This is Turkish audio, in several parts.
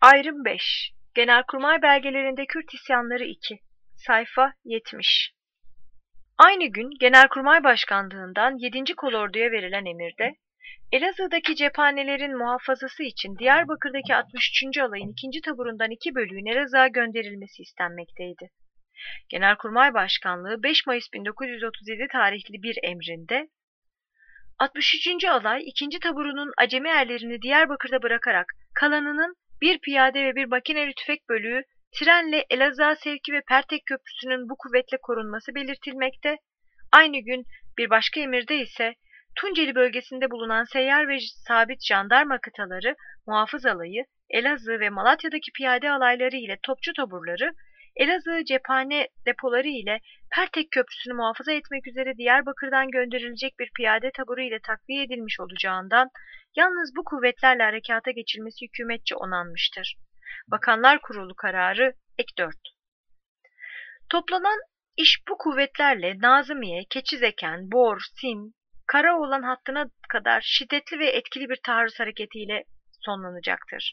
Ayrım 5. Genelkurmay belgelerinde Kürt isyanları 2. Sayfa 70. Aynı gün Genelkurmay Başkanlığından 7. Kolorduya verilen emirde, Elazığ'daki cephanelerin muhafazası için Diyarbakır'daki 63. Alayın 2. taburundan 2 bölüğün Elazığ'a gönderilmesi istenmekteydi. Genelkurmay Başkanlığı 5 Mayıs 1937 tarihli bir emrinde, 63. Alay 2. taburunun acemi erlerini Diyarbakır'da bırakarak kalanının bir piyade ve bir makineli tüfek bölüğü trenle Elazığ'a sevki ve Pertek Köprüsü'nün bu kuvvetle korunması belirtilmekte. Aynı gün bir başka emirde ise Tunceli bölgesinde bulunan seyyar ve sabit jandarma kıtaları, muhafız alayı, Elazığ ve Malatya'daki piyade alayları ile topçu taburları, Elazığ cephane depoları ile Pertek Köprüsü'nü muhafaza etmek üzere Diyarbakır'dan gönderilecek bir piyade taburu ile takviye edilmiş olacağından, yalnız bu kuvvetlerle harekata geçilmesi hükümetçe onanmıştır. Bakanlar Kurulu kararı ek 4. Toplanan iş bu kuvvetlerle Nazımiye, Keçizeken, Bor, Sim, Karaoğlan hattına kadar şiddetli ve etkili bir taarruz hareketiyle sonlanacaktır.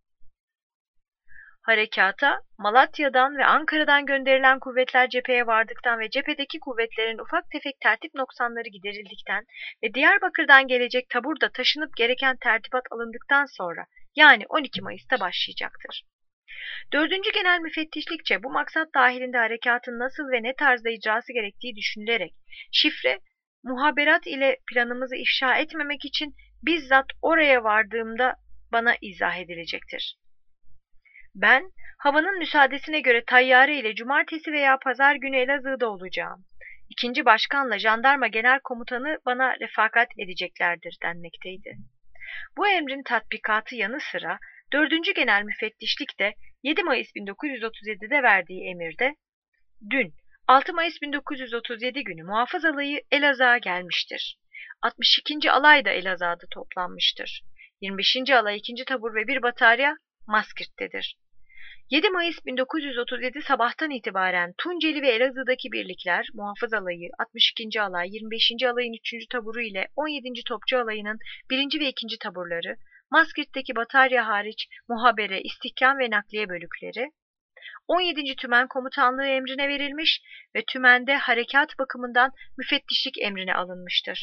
Harekata Malatya'dan ve Ankara'dan gönderilen kuvvetler cepheye vardıktan ve cephedeki kuvvetlerin ufak tefek tertip noksanları giderildikten ve Diyarbakır'dan gelecek tabur da taşınıp gereken tertibat alındıktan sonra, yani 12 Mayıs'ta başlayacaktır. 4. Genel Müfettişlikçe bu maksat dahilinde harekatın nasıl ve ne tarzda icrası gerektiği düşünülerek, şifre, muhaberat ile planımızı ifşa etmemek için bizzat oraya vardığımda bana izah edilecektir. Ben, havanın müsaadesine göre tayyare ile cumartesi veya pazar günü Elazığ'da olacağım. İkinci başkanla jandarma genel komutanı bana refakat edeceklerdir denmekteydi. Bu emrin tatbikatı yanı sıra 4. Genel Müfettişlik de 7 Mayıs 1937'de verdiği emirde, dün 6 Mayıs 1937 günü muhafız alayı Elazığ'a gelmiştir. 62. alay da Elazığ'da toplanmıştır. 25. alay 2. tabur ve bir batarya Maskirt'tedir. 7 Mayıs 1937 sabahtan itibaren Tunceli ve Elazığ'daki birlikler, muhafız alayı, 62. alay, 25. alayın 3. taburu ile 17. topçu alayının 1. ve 2. taburları, Maskirt'teki batarya hariç muhabere, istihkam ve nakliye bölükleri, 17. Tümen Komutanlığı emrine verilmiş ve tümende harekat bakımından müfettişlik emrine alınmıştır.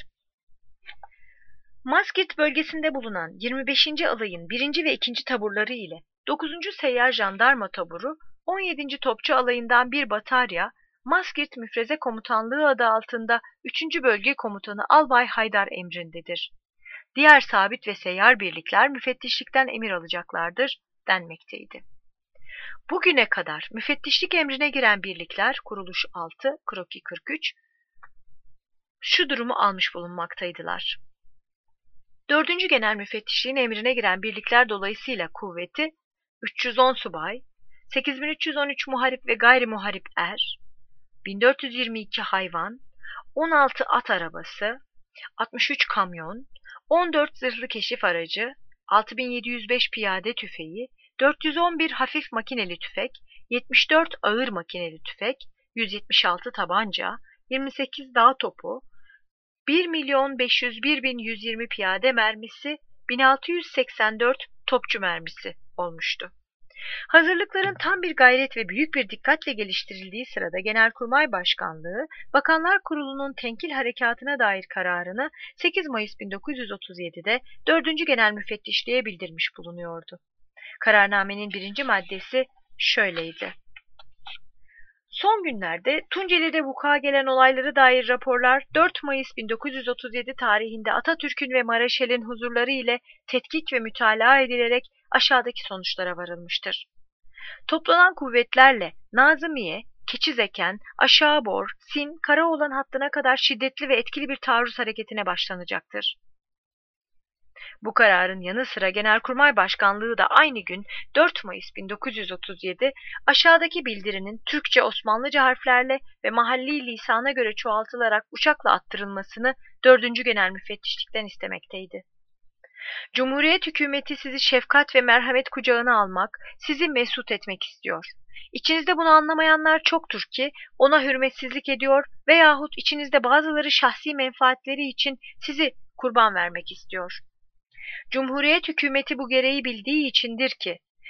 Maskirt bölgesinde bulunan 25. alayın 1. ve 2. taburları ile 9. Seyyar Jandarma Taburu, 17. Topçu Alayı'ndan bir batarya, Maskirt Müfreze Komutanlığı adı altında 3. Bölge Komutanı Albay Haydar emrindedir. Diğer sabit ve seyyar birlikler müfettişlikten emir alacaklardır denmekteydi. Bugüne kadar müfettişlik emrine giren birlikler, kuruluş 6, kroki 43, şu durumu almış bulunmaktaydılar. 4. Genel Müfettişliğin emrine giren birlikler dolayısıyla kuvveti 310 subay, 8313 muharip ve gayri muharip er, 1422 hayvan, 16 at arabası, 63 kamyon, 14 zırhlı keşif aracı, 6705 piyade tüfeği, 411 hafif makineli tüfek, 74 ağır makineli tüfek, 176 tabanca, 28 dağ topu, 1.501.120 piyade mermisi, 1684 topçu mermisi olmuştu. Hazırlıkların tam bir gayret ve büyük bir dikkatle geliştirildiği sırada Genelkurmay Başkanlığı, Bakanlar Kurulu'nun tenkil harekatına dair kararını 8 Mayıs 1937'de 4. Genel Müfettişliğe bildirmiş bulunuyordu. Kararnamenin 1. maddesi şöyleydi. Son günlerde Tunceli'de vuku'a gelen olaylara dair raporlar 4 Mayıs 1937 tarihinde Atatürk'ün ve Maraşel'in huzurları ile tetkik ve mütalaa edilerek aşağıdaki sonuçlara varılmıştır. Toplanan kuvvetlerle Nazımiye, Keçizeken, Aşağı Bor, Sim, Karaoğlan hattına kadar şiddetli ve etkili bir taarruz hareketine başlanacaktır. Bu kararın yanı sıra Genelkurmay Başkanlığı da aynı gün 4 Mayıs 1937 aşağıdaki bildirinin Türkçe Osmanlıca harflerle ve mahalli lisana göre çoğaltılarak uçakla attırılmasını 4. Genel Müfettişlikten istemekteydi. Cumhuriyet hükümeti sizi şefkat ve merhamet kucağına almak, sizi mesut etmek istiyor. İçinizde bunu anlamayanlar çoktur ki ona hürmetsizlik ediyor veyahut içinizde bazıları şahsi menfaatleri için sizi kurban vermek istiyor. Cumhuriyet hükümeti bu gereği bildiği içindir ki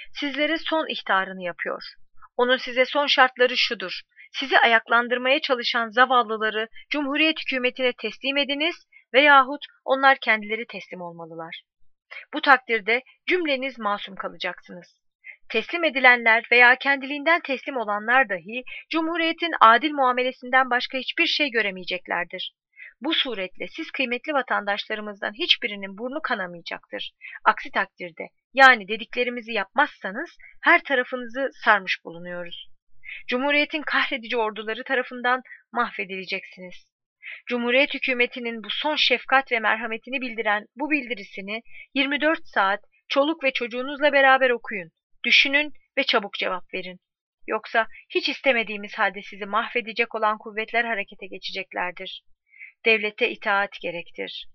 sizlere son ihtarını yapıyor. Onun size son şartları şudur: sizi ayaklandırmaya çalışan zavallıları Cumhuriyet hükümetine teslim ediniz veyahut onlar kendileri teslim olmalılar. Bu takdirde cümleniz masum kalacaksınız. Teslim edilenler veya kendiliğinden teslim olanlar dahi Cumhuriyet'in adil muamelesinden başka hiçbir şey göremeyeceklerdir. Bu suretle siz kıymetli vatandaşlarımızdan hiçbirinin burnu kanamayacaktır. Aksi takdirde, yani dediklerimizi yapmazsanız her tarafınızı sarmış bulunuyoruz. Cumhuriyet'in kahredici orduları tarafından mahvedileceksiniz. Cumhuriyet hükümetinin bu son şefkat ve merhametini bildiren bu bildirisini 24 saat çoluk ve çocuğunuzla beraber okuyun, düşünün ve çabuk cevap verin. Yoksa hiç istemediğimiz halde sizi mahvedecek olan kuvvetler harekete geçeceklerdir. Devlete itaat gerektir.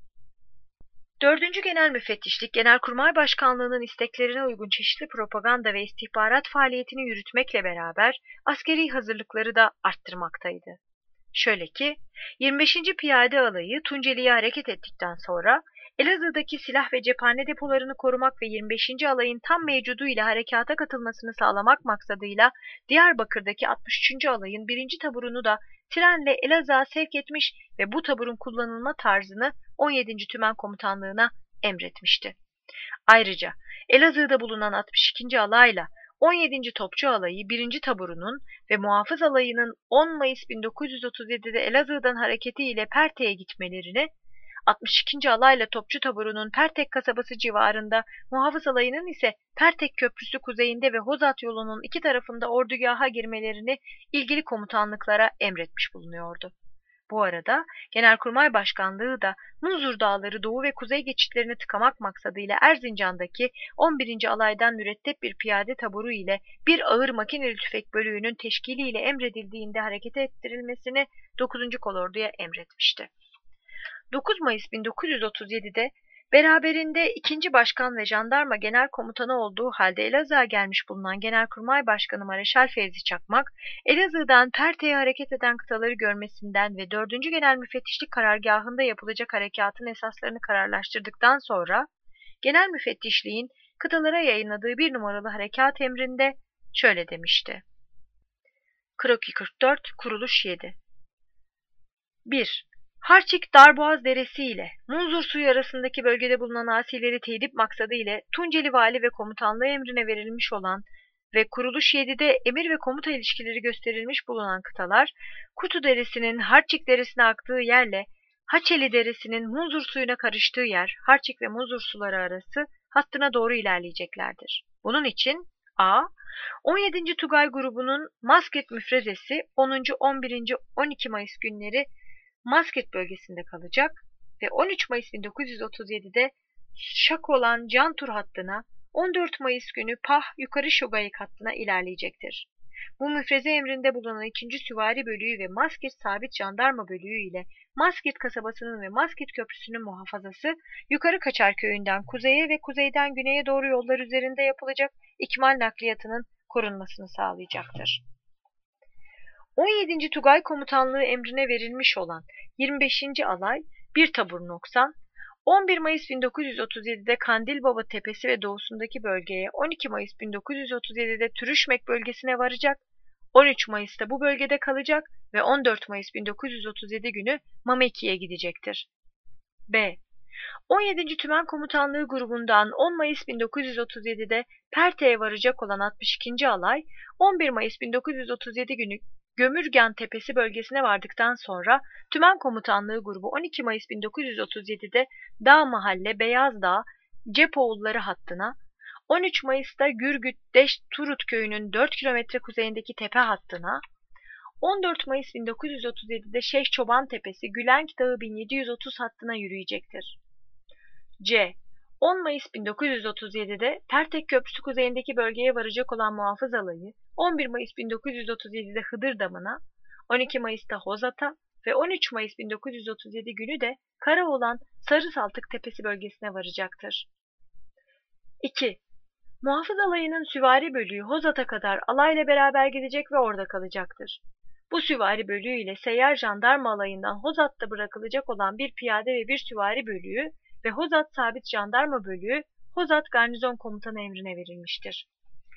4. Genel Müfettişlik, Genelkurmay Başkanlığı'nın isteklerine uygun çeşitli propaganda ve istihbarat faaliyetini yürütmekle beraber askeri hazırlıkları da arttırmaktaydı. Şöyle ki, 25. Piyade Alayı Tunceli'ye hareket ettikten sonra Elazığ'daki silah ve cephane depolarını korumak ve 25. Alayın tam mevcudu ile harekata katılmasını sağlamak maksadıyla Diyarbakır'daki 63. Alayın 1. taburunu da trenle Elazığ'a sevk etmiş ve bu taburun kullanılma tarzını 17. Tümen Komutanlığı'na emretmişti. Ayrıca Elazığ'da bulunan 62. Alayla 17. Topçu Alayı 1. taburunun ve Muhafız Alayı'nın 10 Mayıs 1937'de Elazığ'dan hareketiyle Pertek'e gitmelerini, 62. Alayla Topçu taburunun Pertek kasabası civarında, Muhafız Alayı'nın ise Pertek Köprüsü kuzeyinde ve Hozat yolunun iki tarafında ordugaha girmelerini ilgili komutanlıklara emretmiş bulunuyordu. Bu arada Genelkurmay Başkanlığı da Munzur Dağları doğu ve kuzey geçitlerini tıkamak maksadıyla Erzincan'daki 11. Alaydan mürettep bir piyade taburu ile bir ağır makineli tüfek bölüğünün teşkiliyle emredildiğinde harekete ettirilmesini 9. Kolordu'ya emretmişti. 9 Mayıs 1937'de beraberinde 2. Başkan ve Jandarma Genel Komutanı olduğu halde Elazığ'a gelmiş bulunan Genelkurmay Başkanı Mareşal Fevzi Çakmak, Elazığ'dan Pertek'e hareket eden kıtaları görmesinden ve 4. Genel Müfettişlik karargahında yapılacak harekatın esaslarını kararlaştırdıktan sonra, Genel Müfettişliğin kıtalara yayınladığı 1 numaralı harekat emrinde şöyle demişti. Kroki 44, Kuruluş 7. 1. Harçik Darboğaz Deresi ile Munzur Suyu arasındaki bölgede bulunan asileri tedip maksadı ile Tunceli Vali ve Komutanlığı emrine verilmiş olan ve Kuruluş 7'de emir ve komuta ilişkileri gösterilmiş bulunan kıtalar, Kutu Deresi'nin Harçik Deresi'ne aktığı yerle Haçeli Deresi'nin Munzur Suyu'na karıştığı yer, Harçik ve Munzur suları arası hattına doğru ilerleyeceklerdir. Bunun için a. 17. Tugay grubunun Masket müfrezesi 10. 11. 12 Mayıs günleri Masket bölgesinde kalacak ve 13 Mayıs 1937'de Şakolan Cantur hattına, 14 Mayıs günü Pah Yukarı Şogayık hattına ilerleyecektir. Bu müfreze emrinde bulunan 2. Süvari Bölüğü ve Masket Sabit Jandarma Bölüğü ile Masket kasabasının ve Masket Köprüsü'nün muhafazası Yukarı Kaçar köyünden kuzeye ve kuzeyden güneye doğru yollar üzerinde yapılacak ikmal nakliyatının korunmasını sağlayacaktır. 17. Tugay Komutanlığı emrine verilmiş olan 25. Alay 1 tabur noksan, 11 Mayıs 1937'de Kandilbaba Tepesi ve doğusundaki bölgeye, 12 Mayıs 1937'de Türüşmek bölgesine varacak, 13 Mayıs'ta bu bölgede kalacak ve 14 Mayıs 1937 günü Mameki'ye gidecektir. B. 17. Tümen Komutanlığı grubundan 10 Mayıs 1937'de Pertek'e varacak olan 62. Alay, 11 Mayıs 1937 günü Gömürgen Tepesi bölgesine vardıktan sonra Tümen Komutanlığı grubu 12 Mayıs 1937'de Dağ Mahalle Beyazdağ Cepoğulları hattına, 13 Mayıs'ta Gürgüt Deşt Turut köyünün 4 kilometre kuzeyindeki tepe hattına, 14 Mayıs 1937'de Şeyh Çoban Tepesi Gülenk Dağı 1730 hattına yürüyecektir. C. 10 Mayıs 1937'de Pertek Köprüsü kuzeyindeki bölgeye varacak olan Muhafız Alayı, 11 Mayıs 1937'de Hıdır Damı'na, 12 Mayıs'ta Hozat'a ve 13 Mayıs 1937 günü de Karaoğlan Sarısaltık Tepesi bölgesine varacaktır. 2. Muhafız Alayı'nın süvari bölüğü Hozat'a kadar alayla beraber gidecek ve orada kalacaktır. Bu süvari bölüğü ile seyyar jandarma alayından Hozat'ta bırakılacak olan bir piyade ve bir süvari bölüğü ve Hozat Sabit Jandarma Bölüğü Hozat Garnizon Komutanı emrine verilmiştir.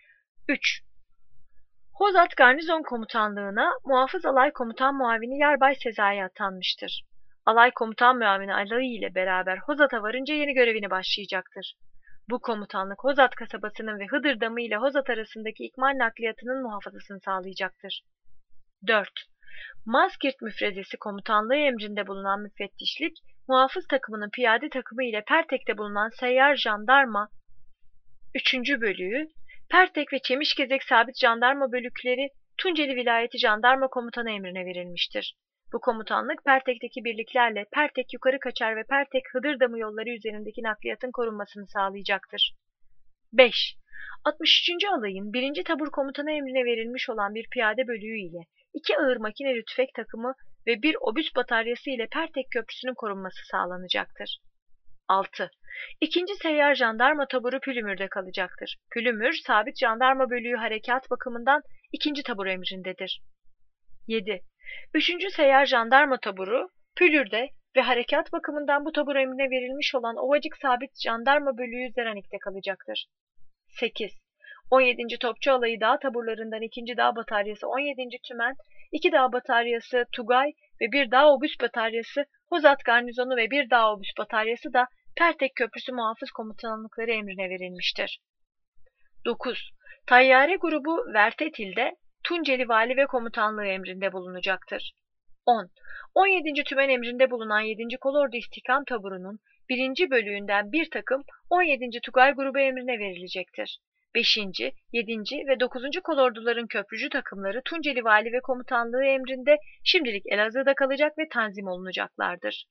3. Hozat Garnizon Komutanlığı'na Muhafız Alay Komutan Muavini Yarbay Sezai atanmıştır. Alay Komutan Muavini alayı ile beraber Hozat'a varınca yeni görevine başlayacaktır. Bu komutanlık Hozat kasabasının ve Hıdırdamı ile Hozat arasındaki ikmal nakliyatının muhafazasını sağlayacaktır. 4. Mazgirt müfrezesi komutanlığı emrinde bulunan müfettişlik, muhafız takımının piyade takımı ile Pertek'te bulunan seyyar jandarma 3. bölüğü, Pertek ve Çemişgezek sabit jandarma bölükleri Tunceli Vilayeti Jandarma Komutanı emrine verilmiştir. Bu komutanlık Pertek'teki birliklerle Pertek Yukarı Kaçar ve Pertek Hıdırdamı yolları üzerindeki nakliyatın korunmasını sağlayacaktır. 5. 63. Alayın 1. Tabur Komutanı emrine verilmiş olan bir piyade bölüğü ile 2 ağır makineli tüfek takımı ve 1 obüs bataryası ile Pertek Köprüsü'nün korunması sağlanacaktır. 6. 2. Seyyar Jandarma Taburu Pülümür'de kalacaktır. Pülümür, sabit jandarma bölüğü harekat bakımından 2. tabur emrindedir. 7. 3. Seyyar Jandarma Taburu, Pülür'de ve harekat bakımından bu tabur emrine verilmiş olan Ovacık Sabit Jandarma Bölüğü Zeranik'te kalacaktır. 8. 17. Topçu Alayı Dağ Taburlarından 2. Dağ Bataryası 17. Tümen, 2 Dağ Bataryası Tugay ve 1 Dağ Obüs Bataryası Hozat Garnizonu ve 1 Dağ Obüs Bataryası da Pertek Köprüsü Muhafız Komutanlıkları emrine verilmiştir. 9. Tayyare grubu Vertetil'de Tunceli Vali ve Komutanlığı emrinde bulunacaktır. 10. 17. Tümen emrinde bulunan 7. Kolordu İstihkam Taburu'nun 1. bölüğünden bir takım 17. Tugay grubu emrine verilecektir. 5. 7. ve 9. kolorduların köprücü takımları Tunceli Vali ve Komutanlığı emrinde şimdilik Elazığ'da kalacak ve tanzim olunacaklardır.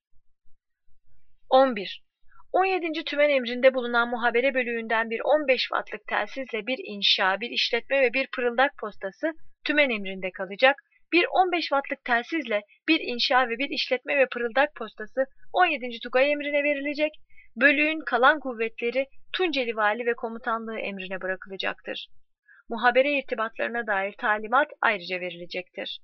11. 17. Tümen emrinde bulunan muhabere bölüğünden bir 15 wattlık telsizle bir inşa, bir işletme ve bir pırıldak postası tümen emrinde kalacak. Bir 15 wattlık telsizle bir inşa ve bir işletme ve pırıldak postası 17. Tugay emrine verilecek. Bölüğün kalan kuvvetleri Tunceli Vali ve Komutanlığı emrine bırakılacaktır. Muhabere irtibatlarına dair talimat ayrıca verilecektir.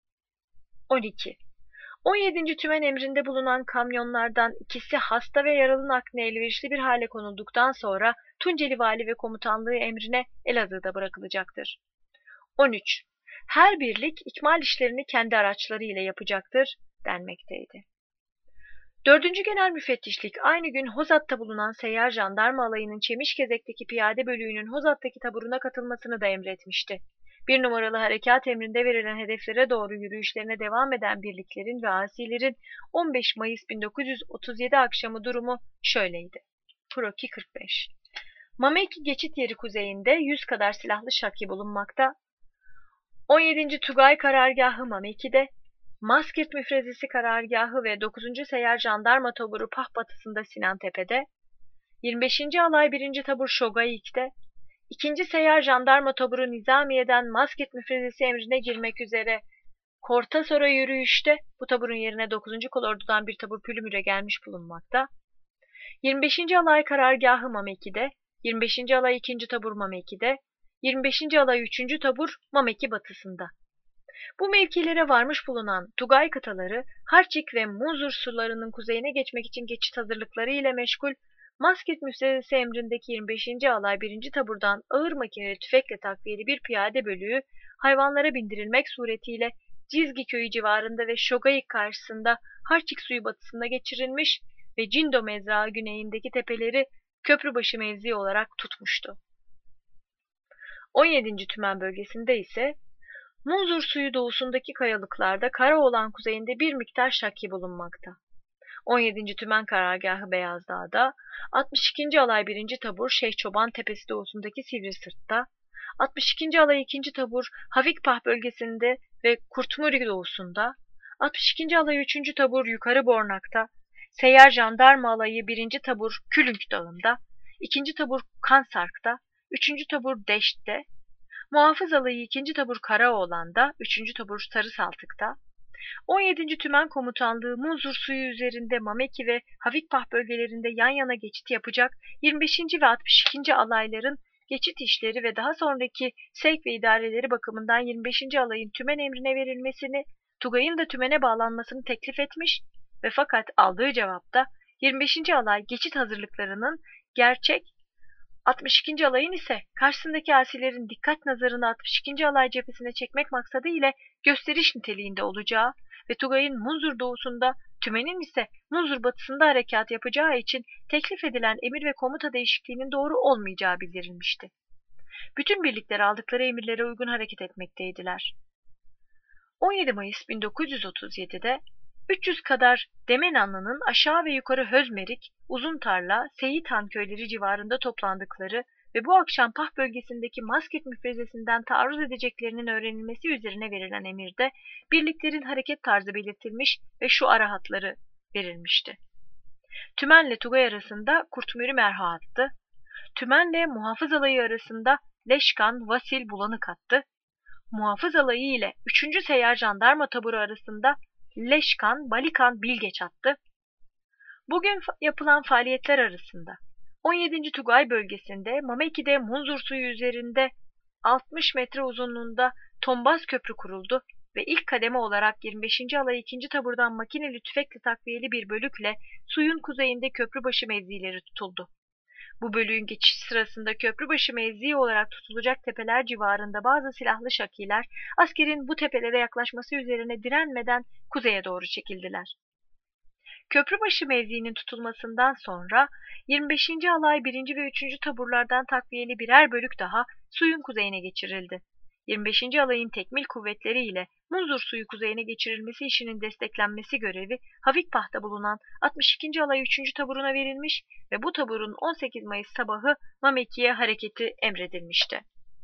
12. 17. Tümen emrinde bulunan kamyonlardan ikisi hasta ve yaralı nakline elverişli bir hale konulduktan sonra Tunceli Vali ve Komutanlığı emrine Elazığ'da bırakılacaktır. 13. Her birlik ikmal işlerini kendi araçları ile yapacaktır denmekteydi. 4. Genel Müfettişlik aynı gün Hozat'ta bulunan seyyar jandarma alayının Çemişgezek'teki piyade bölüğünün Hozat'taki taburuna katılmasını da emretmişti. 1 numaralı harekat emrinde verilen hedeflere doğru yürüyüşlerine devam eden birliklerin ve asilerin 15 Mayıs 1937 akşamı durumu şöyleydi. Kroki 45. Mameki geçit yeri kuzeyinde 100 kadar silahlı şaki bulunmakta. 17. Tugay karargahı Mameki'de, Mazgirt müfrezesi karargahı ve 9. Seyyar Jandarma Taburu Pah batısında Sinantepe'de, 25. Alay 1. Tabur Şogayik'te, 2. Seyyar Jandarma Taburu Nizamiye'den Mazgirt müfrezesi emrine girmek üzere Kortasora yürüyüşte, bu taburun yerine 9. Kolordu'dan bir tabur Pülümür'e gelmiş bulunmakta. 25. Alay karargahı Mameki'de, 25. Alay 2. Tabur Mameki'de, 25. Alay 3. Tabur Mameki batısında. Bu mevkilere varmış bulunan Tugay kıtaları, Harçik ve Muzur sularının kuzeyine geçmek için geçit hazırlıkları ile meşgul, Mazgirt müfrezesi emrindeki 25. Alay 1. Tabur'dan ağır makineli tüfekle takviyeli bir piyade bölüğü, hayvanlara bindirilmek suretiyle Cizgi köyü civarında ve Şogayik karşısında Harçik suyu batısında geçirilmiş ve Cindo mezrağı güneyindeki tepeleri Köprübaşı mevzi olarak tutmuştu. 17. Tümen bölgesinde ise Munzur suyu doğusundaki kayalıklarda Karaoğlan kuzeyinde bir miktar şaki bulunmakta. 17. Tümen karargahı Beyazdağ'da, 62. Alay 1. Tabur Şeyh Çoban Tepesi doğusundaki Sivrisırt'ta, 62. Alay 2. Tabur Havikpah bölgesinde ve Kurtmuri doğusunda, 62. Alay 3. Tabur Yukarı Bornak'ta, Seyyar Jandarma Alayı 1. Tabur Külünk Dağı'nda, 2. Tabur Kansark'ta, 3. Tabur Deşt'te, Muhafız Alayı 2. Tabur Karaoğlan'da, 3. Tabur Sarısaltık'ta, 17. Tümen Komutanlığı Munzur suyu üzerinde Mameki ve Havikpah bölgelerinde yan yana geçit yapacak 25. ve 62. alayların geçit işleri ve daha sonraki sevk ve idareleri bakımından 25. alayın tümen emrine verilmesini, Tugay'ın da tümene bağlanmasını teklif etmiş ve fakat aldığı cevapta 25. alay geçit hazırlıklarının gerçek 62. alayın ise karşısındaki asilerin dikkat nazarını 62. alay cephesine çekmek maksadı ile gösteriş niteliğinde olacağı ve Tugay'ın Munzur doğusunda, Tümen'in ise Munzur batısında harekat yapacağı için teklif edilen emir ve komuta değişikliğinin doğru olmayacağı bildirilmişti. Bütün birlikler aldıkları emirlere uygun hareket etmekteydiler. 17 Mayıs 1937'de 300 kadar Demenanlı'nın aşağı ve yukarı Hözmerik, Uzuntarla, Seyithan köyleri civarında toplandıkları ve bu akşam Pah bölgesindeki Maskit müfrezesinden taarruz edeceklerinin öğrenilmesi üzerine verilen emirde birliklerin hareket tarzı belirtilmiş ve şu ara hatları verilmişti. Tümen'le Tugay arasında Kurtmürü Merha attı. Tümen'le Muhafız Alayı arasında Leşkan Vasil Bulanık attı. Muhafız Alayı ile 3. Seyyar Jandarma Taburu arasında Leşkan Balikan Bilgeç attı. Bugün yapılan faaliyetler arasında 17. Tugay bölgesinde Mameki'de Munzur suyu üzerinde 60 metre uzunluğunda Tombaz Köprü kuruldu ve ilk kademe olarak 25. Alay 2. Tabur'dan makineli tüfekle takviyeli bir bölükle suyun kuzeyinde köprübaşı mevzileri tutuldu. Bu bölüğün geçişi sırasında köprübaşı mevzi olarak tutulacak tepeler civarında bazı silahlı şakiler askerin bu tepelere yaklaşması üzerine direnmeden kuzeye doğru çekildiler. Köprübaşı mevziinin tutulmasından sonra 25. alay 1. ve 3. taburlardan takviyeli birer bölük daha suyun kuzeyine geçirildi. 25. alayın tekmil kuvvetleri ile Munzur suyu kuzeyine geçirilmesi işinin desteklenmesi görevi Havikpah'ta bulunan 62. alay 3. taburuna verilmiş ve bu taburun 18 Mayıs sabahı Mameki'ye hareketi emredilmişti.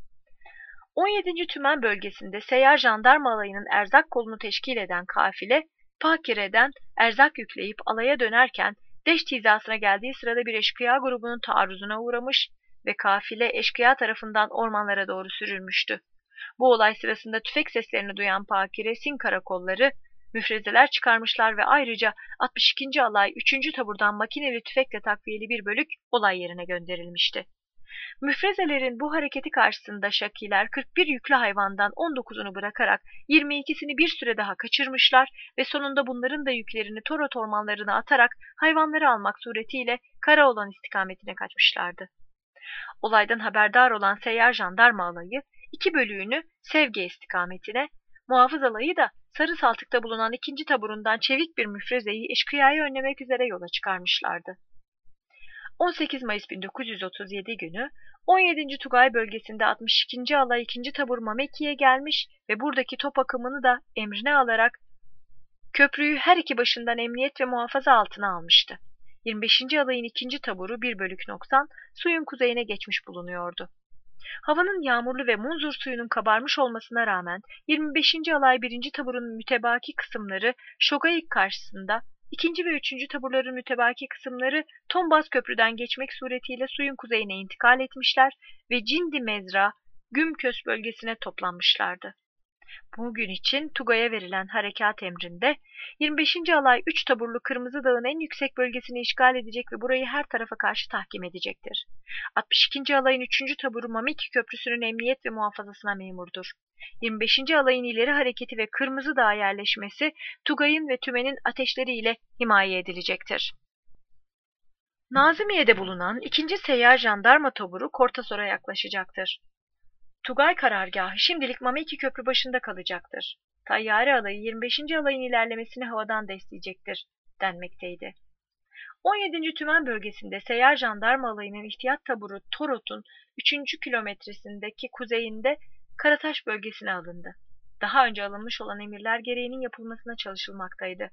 17. Tümen bölgesinde seyyar jandarma alayının erzak kolunu teşkil eden kafile, Pakire'den erzak yükleyip alaya dönerken Deşt hizasına geldiği sırada bir eşkıya grubunun taarruzuna uğramış ve kafile eşkıya tarafından ormanlara doğru sürülmüştü. Bu olay sırasında tüfek seslerini duyan Pakire, Sin karakolları müfrezeler çıkarmışlar ve ayrıca 62. alay 3. taburdan makineli tüfekle takviyeli bir bölük olay yerine gönderilmişti. Müfrezelerin bu hareketi karşısında şakiler 41 yüklü hayvandan 19'unu bırakarak 22'sini bir süre daha kaçırmışlar ve sonunda bunların da yüklerini Torot ormanlarına atarak hayvanları almak suretiyle Karaoğlan istikametine kaçmışlardı. Olaydan haberdar olan seyyar jandarma alayı 2 bölüğünü Sevge istikametine, Muhafız alayı da Sarı Saltık'ta bulunan 2. taburundan çevik bir müfrezeyi eşkıyayı önlemek üzere yola çıkarmışlardı. 18 Mayıs 1937 günü 17. Tugay bölgesinde 62. alay 2. tabur Mameki'ye gelmiş ve buradaki top akımını da emrine alarak köprüyü her iki başından emniyet ve muhafaza altına almıştı. 25. alayın 2. taburu bir bölük noksan suyun kuzeyine geçmiş bulunuyordu. Havanın yağmurlu ve Munzur suyunun kabarmış olmasına rağmen 25. alay 1. taburun mütebaki kısımları Şogayık karşısında, 2. ve 3. taburların mütebaki kısımları Tombaz Köprü'den geçmek suretiyle suyun kuzeyine intikal etmişler ve Cindi Mezra, Gümkös bölgesine toplanmışlardı. Bugün için Tugay'a verilen harekat emrinde 25. alay 3 taburlu Kırmızı Dağ'ın en yüksek bölgesini işgal edecek ve burayı her tarafa karşı tahkim edecektir. 62. alayın 3. taburu Mamiki Köprüsü'nün emniyet ve muhafazasına memurdur. 25. alayın ileri hareketi ve Kırmızı Dağ'a yerleşmesi Tugay'ın ve Tümen'in ateşleriyle himaye edilecektir. Nazimiye'de bulunan 2. seyyar jandarma taburu Kortasor'a yaklaşacaktır. Tugay karargahı şimdilik Mameki Köprü başında kalacaktır. Tayyare alayı 25. alayın ilerlemesini havadan destekleyecektir denmekteydi. 17. Tümen bölgesinde seyyar jandarma alayının ihtiyat taburu Torot'un 3. kilometresindeki kuzeyinde Karataş bölgesine alındı. Daha önce alınmış olan emirler gereğinin yapılmasına çalışılmaktaydı.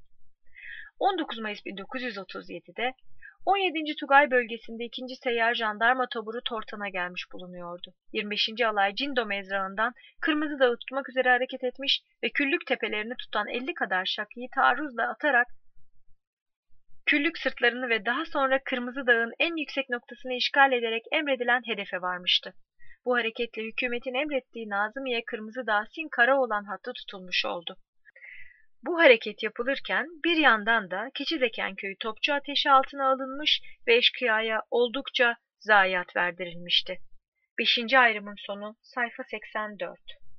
19 Mayıs 1937'de 17. Tugay bölgesinde 2. seyyar jandarma taburu Tortan'a gelmiş bulunuyordu. 25. alay Cindo mezrağından Kırmızı Dağ'ı tutmak üzere hareket etmiş ve Küllük tepelerini tutan 50 kadar şakiyi taarruzla atarak Küllük sırtlarını ve daha sonra Kırmızı Dağ'ın en yüksek noktasını işgal ederek emredilen hedefe varmıştı. Bu hareketle hükümetin emrettiği Nazımiye Kırmızı Dağ Sin Karaoğlan hattı tutulmuş oldu. Bu hareket yapılırken bir yandan da Keçideken köyü topçu ateşi altına alınmış ve eşkıyaya oldukça zayiat verdirilmişti. 5. ayrımın sonu sayfa 84.